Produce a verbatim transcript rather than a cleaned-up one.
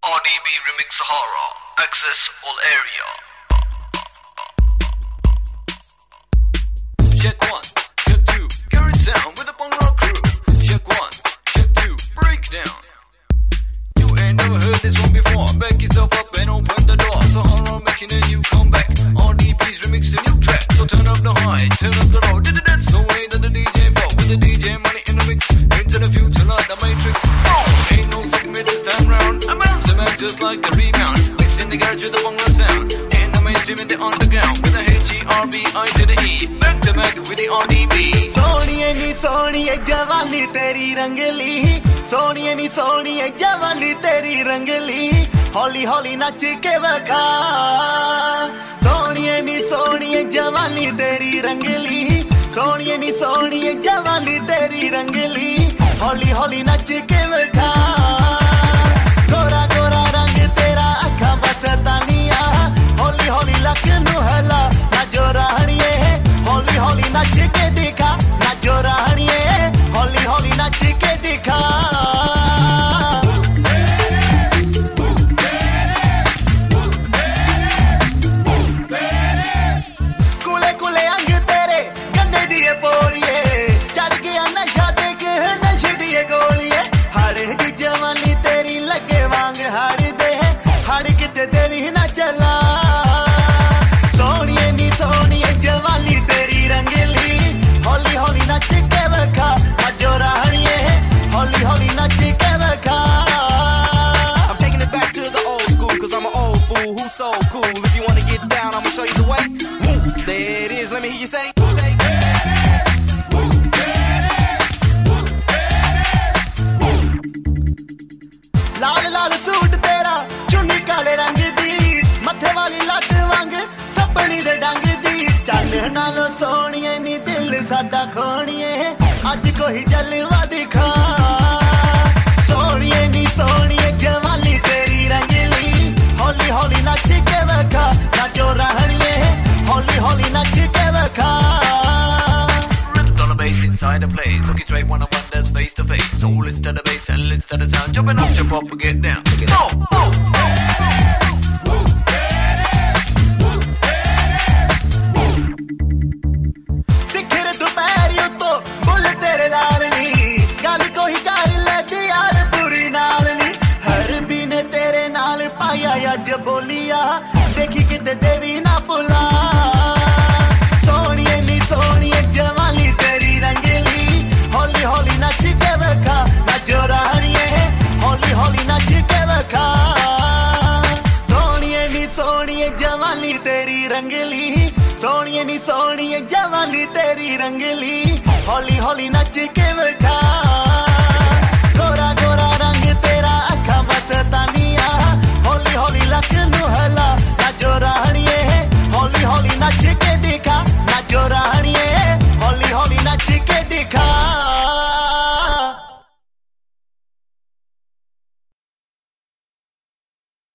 R D B Remix Sahara. Access all area. Check one, check two, carry sound with the Bhangra crew. Check one, check two, breakdown. You ain't never heard this one before. Back yourself up and open the door. Sahara making a new comeback. R D B's remix the new track. So turn up the high, turn up the low. That's the way that the D J fall. With the D J money in the mix. Into the future like the Matrix. Oh, ain't no segment this time round. I'm bouncing back just like a rebound. Mixing the garage with the Bhangra sound. In the mainstream in the underground. With the H E R B I to the E. Back to back with the R D B. सोनिए नी सोनिए जवानी तेरी रंगली सोनिए नी सोनिए जवानी तेरी रंगली हौली हौली नच के वखा सोनिए नी सोनिए जवानी तेरी रंगली सोनिए नी सोनिए जवानी तेरी रंगली हौली हौली नच के वखा गोरा गोरा रंग तेरा अखा बसतानिया हौली हौली लक नु हला ना जो रहणिए हौली हौली नच के दिखा ना जो रहणिए हौली हौली नच के दिखा कुले कुले अंग तेरे गन्ने दिए बोलिए चढ़ गया नशा देख नशे दिए गोलिए हर की जवानी तेरी लगे वांग हर दे हर किते तेरी ना चला सोनिए नी सोनिए जवानी तेरी रंगली हौली हौली नच के वखा मजो रहणिए हौली हौली नच के वखा I'm taking it back to the old school cause I'm an old fool who's so cool. If you wanna get down, I'ma show you the way. Woo, there it is, let me hear you say. लाल लाल suit तेरा चुन्नी काले रंग दी मथे वाली लट वांग सपनी दे डंग दी चल नालों सोनिए नी दिल साडा खोनिए अज कोई जलवा दिखा सोनिए नी सोनिए जवानी तेरी रंगली हौली हौली नच के वखा नचो रहणिए हौली हौली नच के वखा Rhythm on the bass inside the place. Looking straight one on one that's face to face. So listen to the bass and listen to the sound. Jumping up, jump up, get down. Oh, oh, सिखर दोपहरी उतो bull तेरे लाल नी गल कोई कर ले जी यार बुरी नाल नी हर बिन तेरे नाल पाया अज बोलिया देखी किते देवी ना बुला सोनिए नी सोनिए जवानी तेरी रंगली हौली हौली नच के वखा नचो रहणिए हौली हौली नच के वखा सोनिए नी सोनिए जवानी तेरी रंगली सोनिए नी सोनिए जवानी तेरी रंगली हौली हौली नच के वखा